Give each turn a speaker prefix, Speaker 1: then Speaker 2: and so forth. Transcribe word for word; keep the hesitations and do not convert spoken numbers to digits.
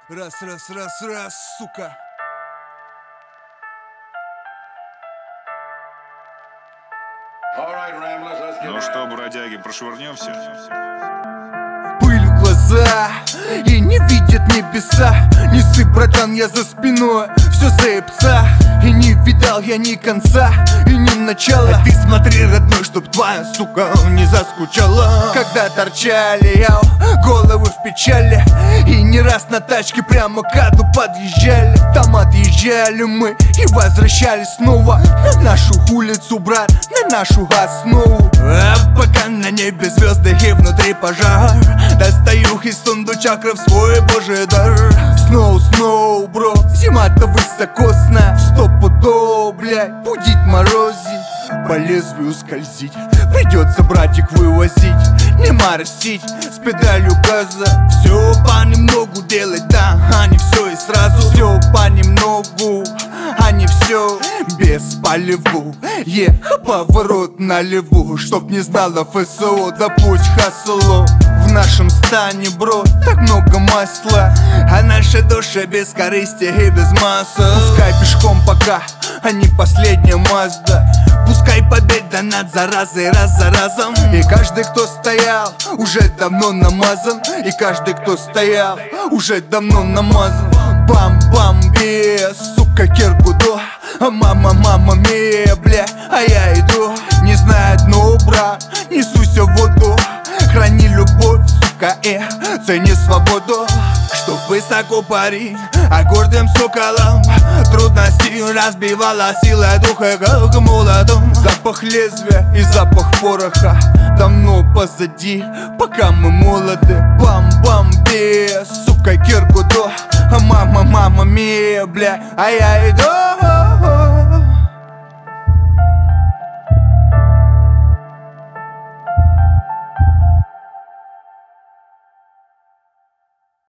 Speaker 1: Раз, раз, раз, раз, сука.
Speaker 2: Ну что, бродяги, прошвырнемся?
Speaker 1: Пыль в глаза и не видят небеса. Не ссы, братан, я за спиной, все заебца. И не видал я ни конца и ни начала. А ты смотри, родной, чтоб твоя сука не заскучала. Когда торчали я головы в печали, и не раз на тачке прямо к аду подъезжали. Там отъезжали мы и возвращались снова на нашу улицу, брат, на нашу основу. А пока на небе звезды и внутри пожар, достаю из сундучка в свой божий дар. Сноу, сноу, бро, зима-то высокосная. Стопудово, блядь, будет морозить, по лезвию скользить. Придется, братик, вывозить, не моросить с педалью газа. Все понемногу делать, да, а не все и сразу. Все понемногу, а не все без полеву. Е, поворот налеву, чтоб не знала ФСО, да путь хасло. В нашем стане, бро, так много масла, а наша душа без корысти и без масла. Пускай пешком пока, а не последняя Мазда. Пускай победа над заразой раз за разом. И каждый, кто стоял, уже давно намазан. И каждый, кто стоял, уже давно намазан. Бам-бам-бе, сука, киргудо. А мама, мама, мия, бля, а я иду. Не знает, но, брат, несуся в воду. Храни любовь, сука, и цени свободу. Чтоб высоко парить, а гордым соколом трудности разбивала сила духа, как молотом. Запах лезвия и запах пороха давно позади, пока мы молоды. Бам-бам-бе, сука, киргудо. А мама, мама, мия, бля, а я иду.